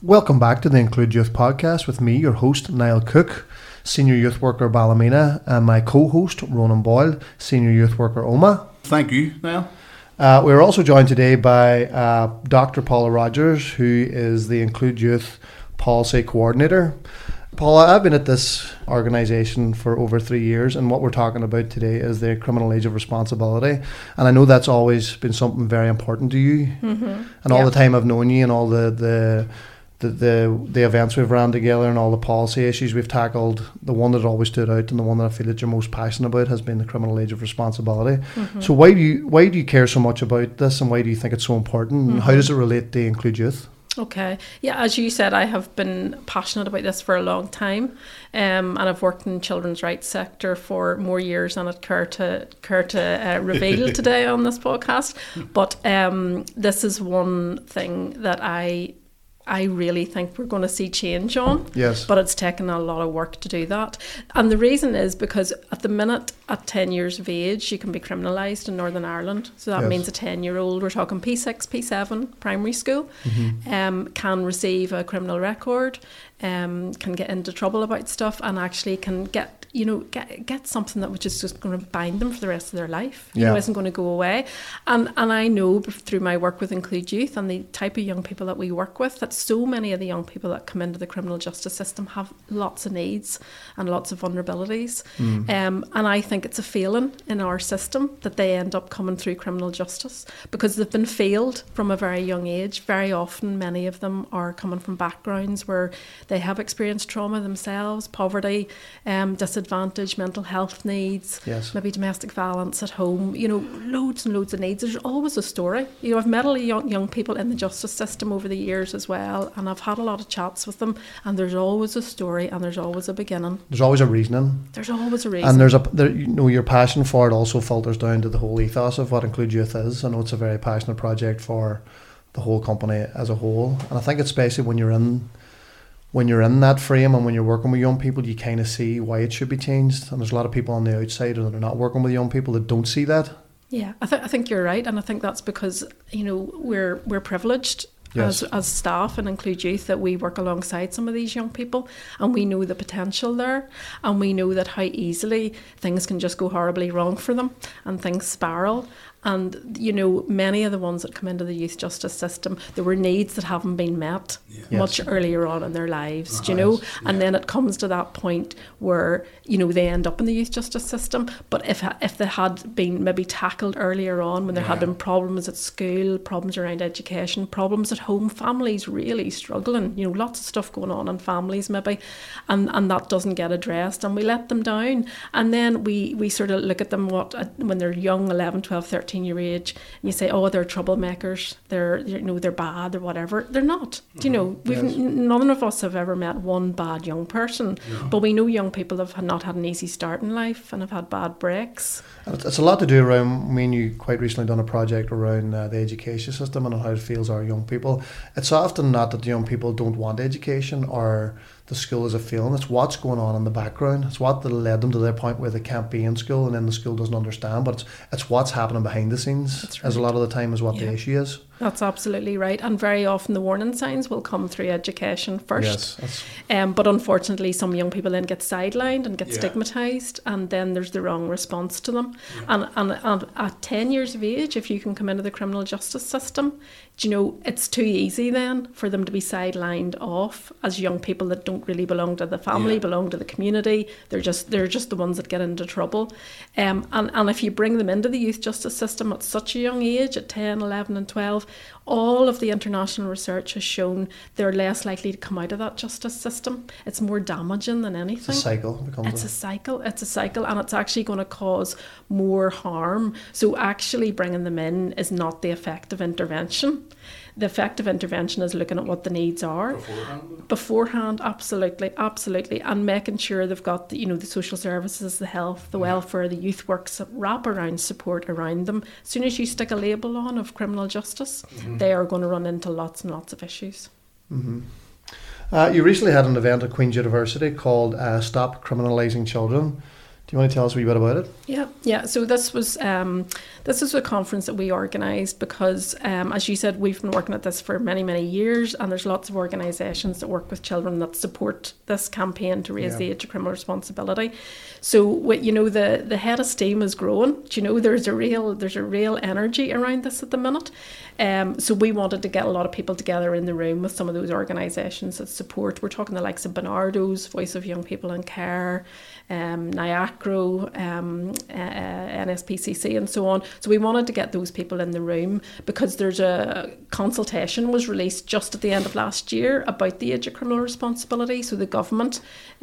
Welcome back to the Include Youth podcast with me, your host, Niall Cook, Senior Youth Worker Ballymena, and my co-host, Ronan Boyle, Senior Youth Worker Omagh. Thank you, Niall. We're also joined today by Dr. Paula Rogers, who is the Include Youth Policy Coordinator. Paula, I've been at this organisation for over 3 years, and what we're talking about today is the criminal age of responsibility. And I know that's always been something very important to you. Mm-hmm. And all the time I've known you and all the events we've ran together and all the policy issues we've tackled, the one that always stood out and the one that I feel that you're most passionate about has been the criminal age of responsibility. Mm-hmm. So why do you care so much about this, and why do you think it's so important? And how does it relate to Include Youth? Okay. Yeah, as you said, I have been passionate about this for a long time, and I've worked in children's rights sector for more years than I'd care to reveal today on this podcast. But this is one thing that I really think we're going to see change on. Yes. But it's taken a lot of work to do that. And the reason is because at the minute, at 10 years of age, you can be criminalised in Northern Ireland. So that means a 10-year-old, we're talking P6, P7, primary school, can receive a criminal record, can get into trouble about stuff, and actually can get something that which is just going to bind them for the rest of their life. Isn't going to go away. And I know through my work with Include Youth and the type of young people that we work with, that so many of the young people that come into the criminal justice system have lots of needs and lots of vulnerabilities. And I think it's a failing in our system that they end up coming through criminal justice because they've been failed from a very young age. Very often, many of them are coming from backgrounds where they have experienced trauma themselves, poverty, disadvantage, mental health needs, maybe domestic violence at home, loads and loads of needs. There's always a story. I've met a lot of young people in the justice system over the years as well, and I've had a lot of chats with them, and there's always a story and there's always a beginning. There's always a reasoning. There's always a reason. And your passion for it also filters down to the whole ethos of what Include Youth is. I know it's a very passionate project for the whole company as a whole, and I think especially when you're in that frame and when you're working with young people, you kind of see why it should be changed. And there's a lot of people on the outside that are not working with young people that don't see that. Yeah, I think you're right, and I think that's because we're privileged. Yes. As staff and Include Youth, that we work alongside some of these young people, and we know the potential there, and we know that how easily things can just go horribly wrong for them and things spiral. And many of the ones that come into the youth justice system, there were needs that haven't been met much earlier on in their lives, and then it comes to that point where they end up in the youth justice system. But if they had been maybe tackled earlier on, when there had been problems at school, problems around education, problems at home, families really struggling, lots of stuff going on in families maybe, and that doesn't get addressed, and we let them down, and then we sort of look at them when they're young, 11, 12, 13 year age, and you say, oh, they're troublemakers, they're bad or whatever. They're not. None of us have ever met one bad young person, but we know young people have not had an easy start in life and have had bad breaks. It's a lot to do around, I mean, you quite recently done a project around the education system and how it feels our young people. It's often not that the young people don't want education or the school is a failing. It's what's going on in the background. It's what led them to the point where they can't be in school, and then the school doesn't understand. But it's what's happening behind the scenes, right, as a lot of the time is what the issue is. That's absolutely right. And very often the warning signs will come through education first. But unfortunately, some young people then get sidelined and get stigmatised, and then there's the wrong response to them. And at 10 years of age, if you can come into the criminal justice system, it's too easy then for them to be sidelined off as young people that don't really belong to the family, belong to the community. They're just the ones that get into trouble. And if you bring them into the youth justice system at such a young age, at 10, 11 and 12, all of the international research has shown they're less likely to come out of that justice system. It's more damaging than anything. It's a cycle. It's a cycle, and it's actually going to cause more harm. So actually bringing them in is not the effective intervention. The effective intervention is looking at what the needs are beforehand, absolutely, and making sure they've got the social services, the health, the welfare, the youth works, wrap around support around them. As soon as you stick a label on of criminal justice, they are going to run into lots and lots of issues. You recently had an event at Queen's University called Stop Criminalising Children. Do you want to tell us a wee bit about it? Yeah. So this was a conference that we organised because, as you said, we've been working at this for many, many years, and there's lots of organisations that work with children that support this campaign to raise the age of criminal responsibility. So, the head of steam is growing. There's a real energy around this at the minute. So we wanted to get a lot of people together in the room with some of those organisations that support. We're talking the likes of Bernardo's, Voice of Young People in Care, NIACRO, NSPCC and so on. So we wanted to get those people in the room because there's a consultation was released just at the end of last year about the age of criminal responsibility. So the government,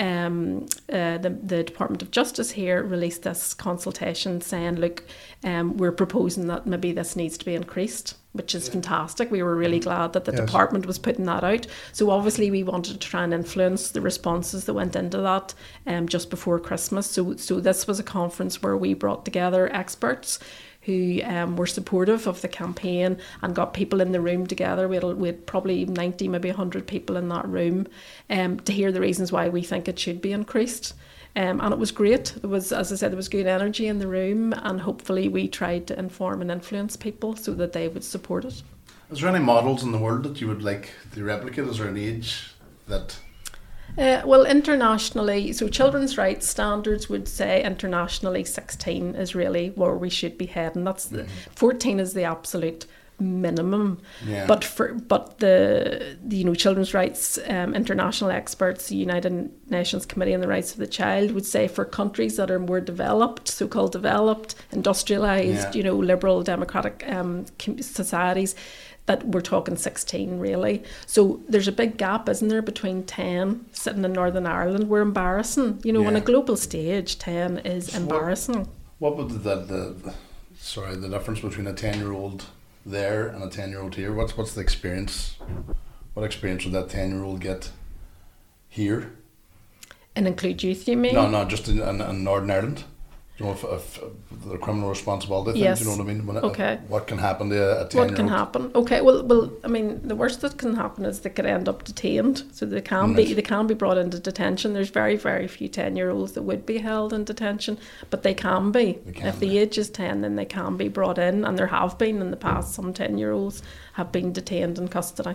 the Department of Justice here released this consultation saying, look, we're proposing that maybe this needs to be increased, which is fantastic. We were really glad that the department was putting that out. So obviously we wanted to try and influence the responses that went into that just before Christmas. So this was a conference where we brought together experts who were supportive of the campaign and got people in the room together. We had probably 90, maybe 100 people in that room to hear the reasons why we think it should be increased. And it was great. There was, as I said, there was good energy in the room, and hopefully we tried to inform and influence people so that they would support it. Is there any models in the world that you would like to replicate? Is there an age that... Well, internationally, so children's rights standards would say internationally 16 is really where we should be heading. 14 is the absolute minimum. Yeah. But the children's rights international experts, the United Nations Committee on the Rights of the Child, would say for countries that are more developed, so-called developed, industrialised, liberal democratic societies, that we're talking 16 really. So there's a big gap, isn't there, between 10 sitting in Northern Ireland. We're embarrassing. On a global stage, 10 is embarrassing. What would the difference between a 10-year-old there and a 10-year-old here? What's the experience? What experience would that 10-year-old get here? And include youth, you mean? No, just in Northern Ireland. If the criminal responsibility thing, yes. Do you know what I mean? Okay. What can happen to a 10-year-old? What can happen? Okay, well, I mean, the worst that can happen is they could end up detained. So they can be brought into detention. There's very, very few 10-year-olds that would be held in detention, but they can be. If the age is 10, then they can be brought in, and there have been in the past some 10-year-olds have been detained in custody.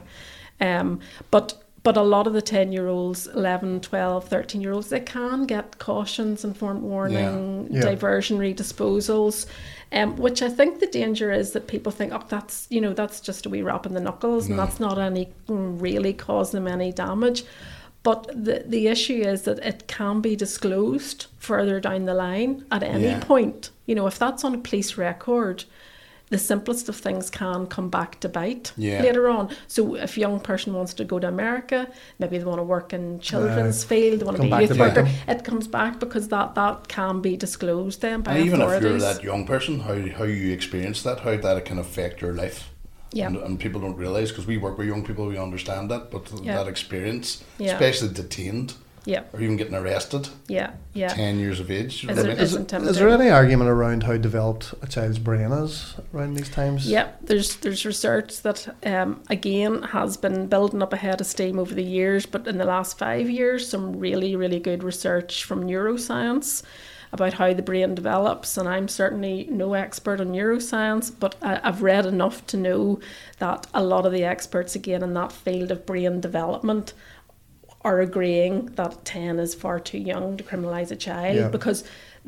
But a lot of the 10-year-olds, 11, 12, 13-year-olds, they can get cautions, informed warning, diversionary disposals, which I think the danger is that people think, that's just a wee rap in the knuckles, and that's not really cause them any damage. But the issue is that it can be disclosed further down the line at any point. If that's on a police record, the simplest of things can come back to bite later on. So if a young person wants to go to America, maybe they want to work in children's field, they want to be a youth worker, it comes back because that can be disclosed then by authorities. And even if you're that young person, how you experience that, how that can affect your life. Yeah. And people don't realise, because we work with young people, we understand that, but that experience, especially detained, or even getting arrested. 10 years of age. Is there any argument around how developed a child's brain is around these times? Yeah, there's research that again has been building up ahead of steam over the years, but in the last 5 years, some really, really good research from neuroscience about how the brain develops. And I'm certainly no expert on neuroscience, but I've read enough to know that a lot of the experts again in that field of brain development are agreeing that 10 is far too young to criminalise a child, because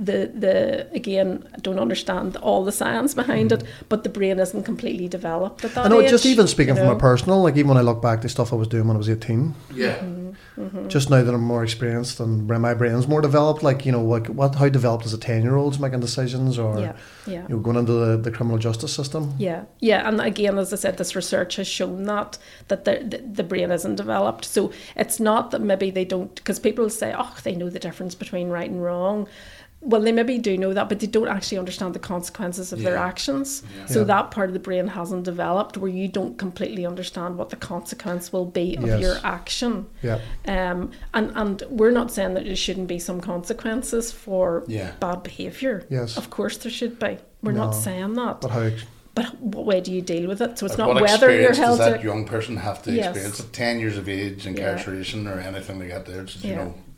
again, I don't understand all the science behind it, but the brain isn't completely developed at that age. I know, just even speaking from a personal, like even when I look back to stuff I was doing when I was 18, just now that I'm more experienced and my brain's more developed, how developed is a 10-year-old's making decisions or going into the criminal justice system? And again, as I said, this research has shown that the brain isn't developed. So it's not that maybe they don't, because people say, they know the difference between right and wrong. Well, they maybe do know that, but they don't actually understand the consequences of their actions. So that part of the brain hasn't developed, where you don't completely understand what the consequence will be of your action. And we're not saying that there shouldn't be some consequences for bad behaviour. Of course there should be. We're not saying that. But what way do you deal with it? So it's not whether you're held. Does that young person have to experience at 10 years of age, incarceration or anything like that? There,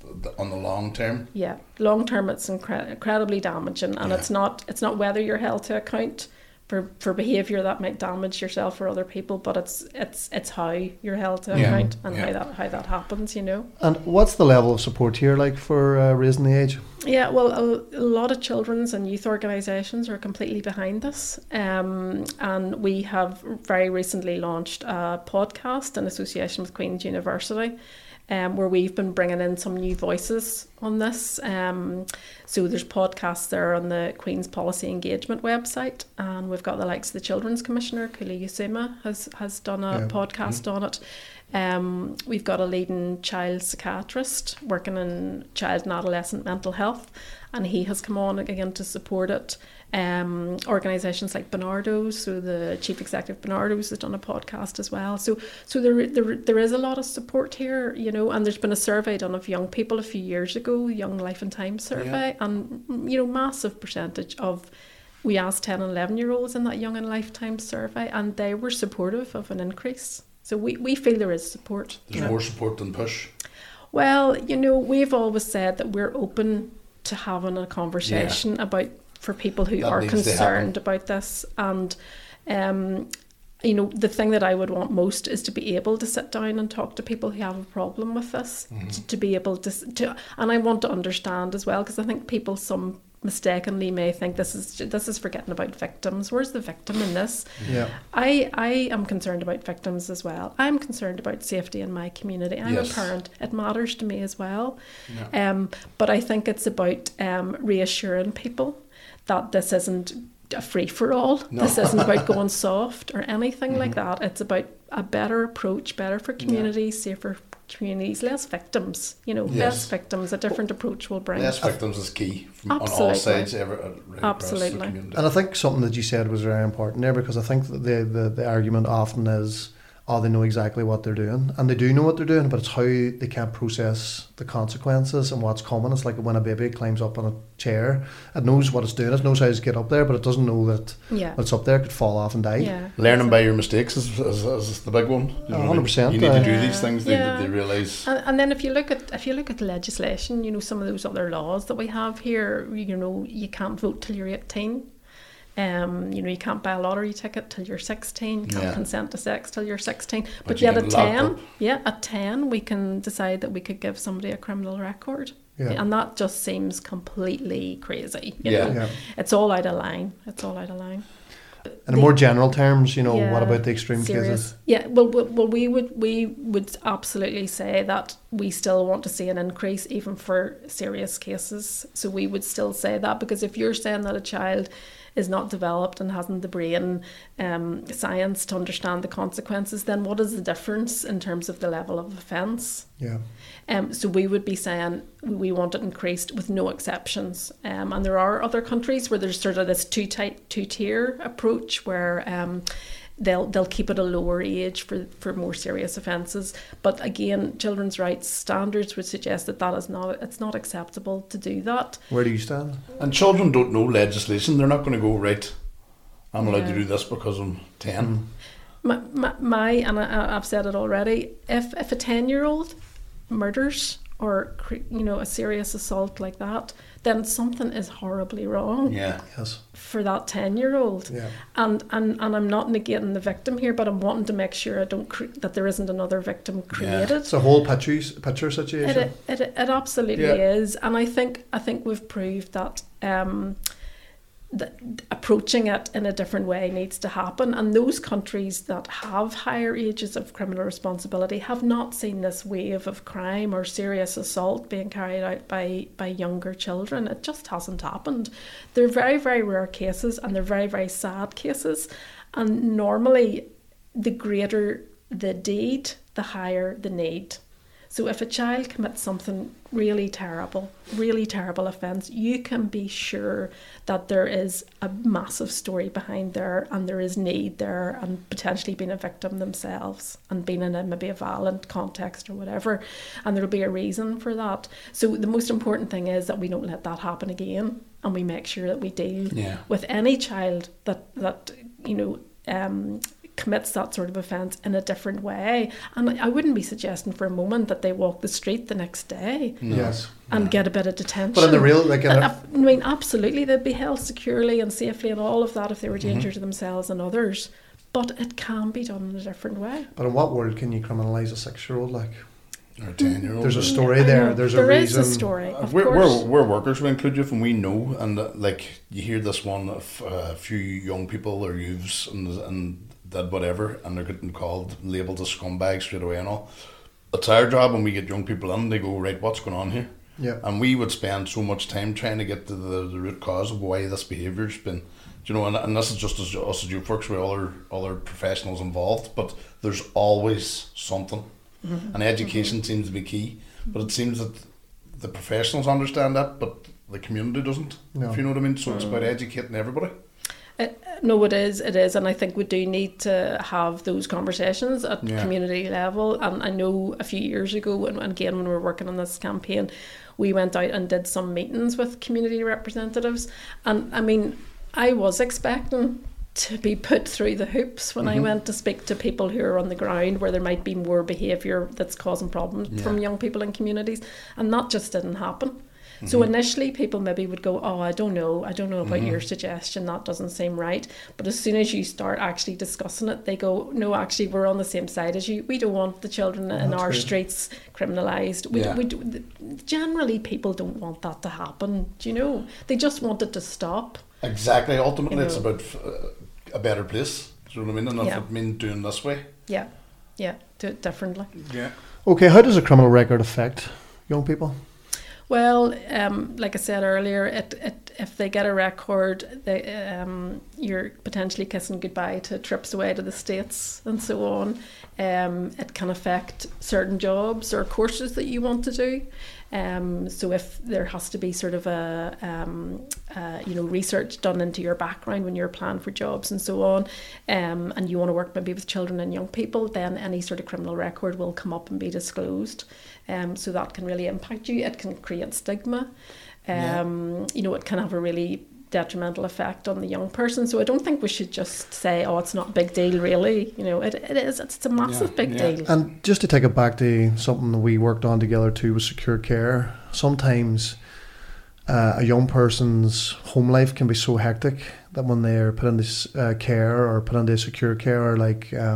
on the long term. Yeah, long term it's incredibly damaging, and it's not whether you're held to account for behaviour that might damage yourself or other people, but it's how you're held to account and how that happens, you know. And what's the level of support here like for raising the age? Yeah, well, a lot of children's and youth organisations are completely behind this, and we have very recently launched a podcast in association with Queen's University, where we've been bringing in some new voices on this. So there's podcasts there on the Queen's Policy Engagement website, and we've got the likes of the Children's Commissioner, Kuli Yusuma, has done a podcast on it. We've got a leading child psychiatrist working in child and adolescent mental health, and he has come on again to support it. Organisations like Bernardo's, so the chief executive Bernardo's has done a podcast as well. So there is a lot of support here, you know. And there's been a survey done of young people a few years ago, Young Life and Times survey, and you know, massive percentage of. We asked 10 and 11-year-olds in that Young and Lifetime survey, and they were supportive of an increase. So we feel there is support. There's more support than push. Well, you know, we've always said that we're open to having a conversation about. For people who are concerned about this, and you know, the thing that I would want most is to be able to sit down and talk to people who have a problem with this, to be able to, and I want to understand as well, because I think people some mistakenly may think this is forgetting about victims. Where's the victim in this? Yeah, I am concerned about victims as well. I'm concerned about safety in my community. I'm a parent. It matters to me as well. Yeah. But I think it's about reassuring people that this isn't a free-for-all. No. This isn't about going soft or anything like that. It's about a better approach, better for communities, safer communities, less victims. You know, less victims. A different approach will bring. Less victims is key on all sides. Absolutely. And I think something that you said was very important there, because I think that the argument often is, they know exactly what they're doing, and they do know what they're doing, but it's how they can't process the consequences and what's coming. It's like when a baby climbs up on a chair, it knows what it's doing, it knows how to get up there, but it doesn't know that when it's up there, it could fall off and die. Yeah. Learning by your mistakes is the big one. 100%. You need to do these things. They realise. And then if you look at legislation, you know, some of those other laws that we have here, you know, you can't vote till you're 18. You know, you can't buy a lottery ticket till you're 16. You can't consent to sex till you're 16. But yet at 10, we can decide that we could give somebody a criminal record. Yeah. And that just seems completely crazy. You know? It's all out of line. In more general terms, you know, what about the extreme cases? Yeah, well, we would absolutely say that we still want to see an increase even for serious cases. So we would still say that, because if you're saying that a child is not developed and hasn't the brain science to understand the consequences, then what is the difference in terms of the level of offence? Yeah. So we would be saying we want it increased with no exceptions. And there are other countries where there's sort of this two-tier approach where they'll keep it a lower age for more serious offences. But again, children's rights standards would suggest that it's not acceptable to do that. Where do you stand? And children don't know legislation. They're not going to go, right, I'm allowed to do this because I'm 10. And I've said it already, if a 10-year-old murders or, you know, a serious assault like that, then something is horribly wrong. Yeah. Yes. For that 10-year-old. Yeah. And I'm not negating the victim here, but I'm wanting to make sure that there isn't another victim created. Yeah. It's a whole picture situation. It absolutely is, and I think we've proved that. That approaching it in a different way needs to happen, and those countries that have higher ages of criminal responsibility have not seen this wave of crime or serious assault being carried out by younger children. It just hasn't happened. They're very, very rare cases, and they're very, very sad cases, and normally the greater the deed, the higher the need. So if a child commits something really terrible offence, you can be sure that there is a massive story behind there, and there is need there, and potentially being a victim themselves and being in maybe a violent context or whatever, and there'll be a reason for that. So the most important thing is that we don't let that happen again, and we make sure that we deal with any child that you know commits that sort of offence in a different way. And I wouldn't be suggesting for a moment that they walk the street the next day. Yes. And get a bit of detention. But in the real, absolutely, they'd be held securely and safely and all of that if they were a danger to themselves and others. But it can be done in a different way. But in what world can you criminalise a 6-year-old like? Or a 10-year-old. There's a story there. There's a reason. There is a story. We're workers. We include youth, and we know. And you hear this one of a few young people or youths and did whatever, and they're getting labelled as scumbags straight away and all. It's our job when we get young people in. They go, right, what's going on here? Yeah. And we would spend so much time trying to get to the root cause of why this behaviour's been. And this is just as us as youth works with all our professionals involved, but there's always something. Mm-hmm. And education seems to be key, but it seems that the professionals understand that, but the community doesn't. No. If you know what I mean. So it's about educating everybody. No, it is, and I think we do need to have those conversations at community level. And I know a few years ago, and again when we were working on this campaign, we went out and did some meetings with community representatives, and I mean, I was expecting to be put through the hoops when I went to speak to people who are on the ground where there might be more behaviour that's causing problems from young people in communities, and that just didn't happen. So initially people maybe would go, oh, I don't know about your suggestion, that doesn't seem right. But as soon as you start actually discussing it, they go, no, actually we're on the same side as you. We don't want the children in our streets criminalised. Generally people don't want that to happen, do you know? They just want it to stop. Exactly. Ultimately it's about a better place. Do you know what I mean? And if it means doing this way. Yeah. Do it differently. Yeah. Okay, how does a criminal record affect young people? Well, like I said earlier, if they get a record, you're potentially kissing goodbye to trips away to the States and so on. It can affect certain jobs or courses that you want to do. So if there has to be sort of research done into your background when you're applying for jobs and so on, and you want to work maybe with children and young people, then any sort of criminal record will come up and be disclosed. So that can really impact you. It can create stigma. It can have a really detrimental effect on the young person. So I don't think we should just say, oh, it's not a big deal, really. It is. It's a massive big deal. And just to take it back to something that we worked on together too with secure care, sometimes a young person's home life can be so hectic that when they're put into care or put into secure care, or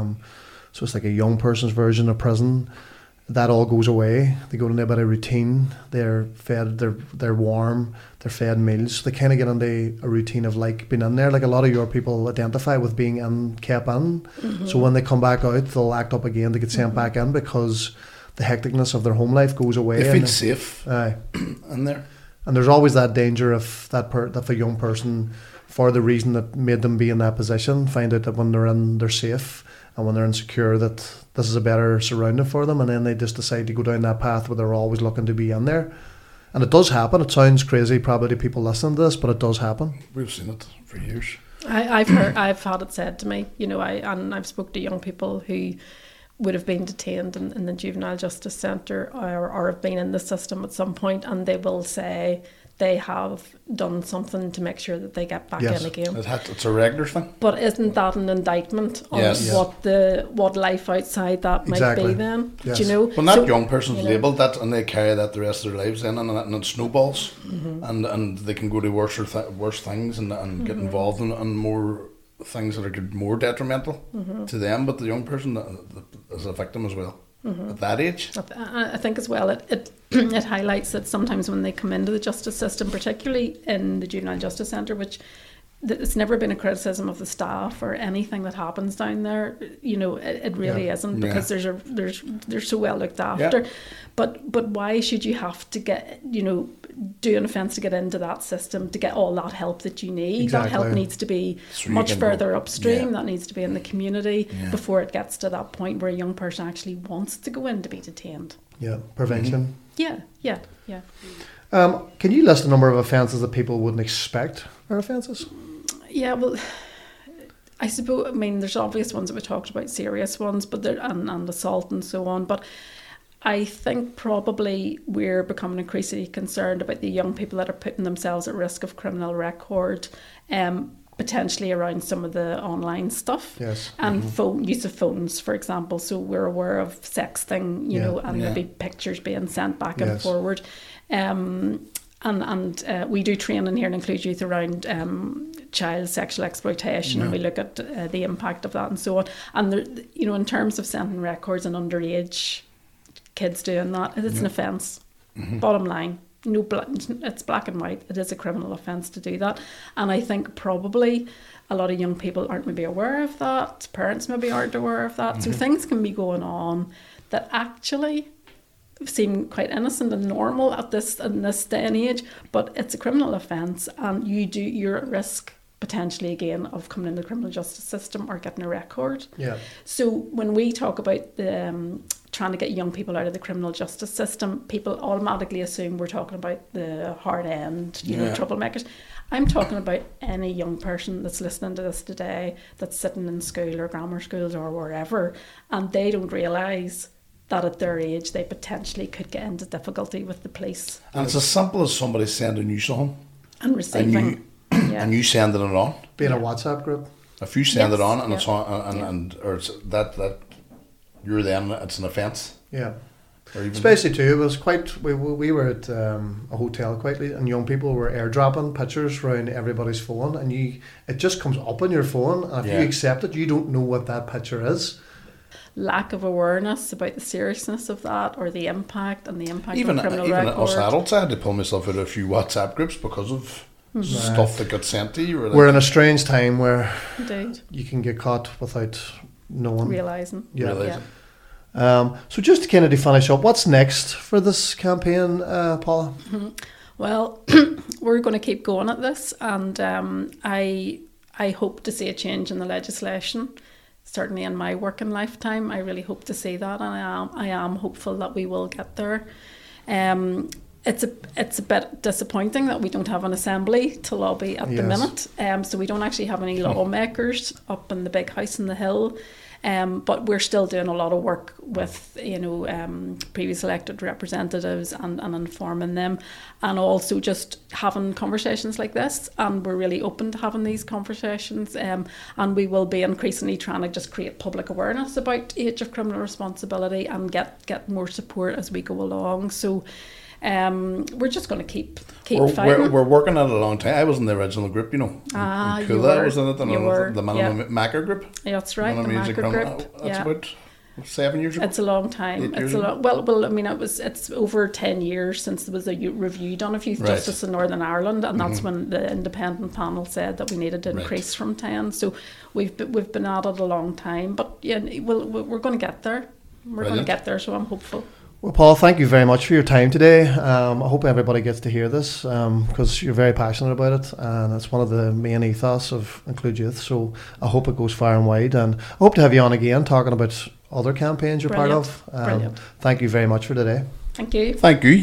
so it's like a young person's version of prison, that all goes away. They go into a bit of routine. They're fed, they're warm, they're fed meals. They kind of get into a routine of being in there. Like a lot of your people identify with being kept in. Mm-hmm. So when they come back out, they'll act up again to get sent back in because the hecticness of their home life goes away. They feel safe in there. And there's always that danger if if a young person, for the reason that made them be in that position, find out that when they're in, they're safe. And when they're insecure, that this is a better surrounding for them, and then they just decide to go down that path where they're always looking to be in there. And it does happen. It sounds crazy probably to people listening to this, but it does happen. We've seen it for years. I've had it said to me, I've spoke to young people who would have been detained in the Juvenile Justice Centre or have been in the system at some point, and they will say they have done something to make sure that they get back in again. It's a regular thing. But isn't that an indictment on what life outside that might be then? Yes. Do you know? When that young person's labelled that and they carry that the rest of their lives in, and it snowballs, and they can go to worse things and get involved in more things that are more detrimental to them, but the young person is a victim as well. At that age, I think as well it highlights that sometimes when they come into the justice system, particularly in the Juvenile Justice Centre, which it's never been a criticism of the staff or anything that happens down there, it really isn't, because they're so well looked after. But why should you have to get do an offence to get into that system, to get all that help that you need? Exactly. That help needs to be much further upstream. That needs to be in the community before it gets to that point where a young person actually wants to go in to be detained. Yeah, prevention. Yeah. Can you list a number of offences that people wouldn't expect are offences? Yeah, well, I suppose, there's obvious ones that we talked about, serious ones, but and assault and so on, but I think probably we're becoming increasingly concerned about the young people that are putting themselves at risk of criminal record potentially around some of the online stuff. Yes. And use of phones, for example. So we're aware of sexting, you know, and maybe pictures being sent back and forward. And we do training here in Include Youth around child sexual exploitation, and we look at the impact of that and so on. And there, you know, in terms of sending records and underage kids doing that, it's an offence. Bottom line. No, it's black and white. It is a criminal offence to do that. And I think probably a lot of young people aren't maybe aware of that. Parents maybe aren't aware of that. So things can be going on that actually seem quite innocent and normal in this day and age, but it's a criminal offence, and you're at risk potentially again of coming into the criminal justice system or getting a record. Yeah. So when we talk about the trying to get young people out of the criminal justice system, people automatically assume we're talking about the hard end, you know, troublemakers. I'm talking about any young person that's listening to this today that's sitting in school or grammar schools or wherever, and they don't realise that at their age they potentially could get into difficulty with the police. And it's as simple as somebody sending you something. And receiving. And you sending it on. Being a WhatsApp group. If you send it on and it's on, or it's that you're then, it's an offence. Yeah. Especially too, it was quite, we were at a hotel quite late, and young people were airdropping pictures around everybody's phone, and it just comes up on your phone, and if you accept it, you don't know what that picture is. Lack of awareness about the seriousness of that, or the impact on criminal record. Even us adults, I had to pull myself out of a few WhatsApp groups because of stuff that got sent to you. We're in a strange time where Indeed. You can get caught without knowing. Realising. Yeah. So just to kind of finish up, what's next for this campaign, Paula? Well, we're going to keep going at this, and I hope to see a change in the legislation. Certainly in my working lifetime, I really hope to see that, and I am hopeful that we will get there. It's a bit disappointing that we don't have an assembly to lobby at the minute. So we don't actually have any lawmakers up in the big house in the hill. But we're still doing a lot of work with, previous elected representatives and informing them, and also just having conversations like this. And we're really open to having these conversations. And we will be increasingly trying to just create public awareness about age of criminal responsibility and get more support as we go along. So we're just going to keep fighting. We're working on it a long time. I was in the original group, you know. Kula was in it, and the Minimum Macker group. Yeah, that's right, the Macker group. That's about 7 years ago. It's a long time. It's a lot. Well, I mean, it's over 10 years since there was a review done of youth justice in Northern Ireland, and that's when the independent panel said that we needed to increase from 10. So we've been at it a long time, but we're going to get there. We're going to get there. So I'm hopeful. Well, Paul, thank you very much for your time today. I hope everybody gets to hear this because you're very passionate about it, and it's one of the main ethos of Include Youth. So I hope it goes far and wide, and I hope to have you on again talking about other campaigns you're part of. Brilliant. Thank you very much for today. Thank you. Thank you.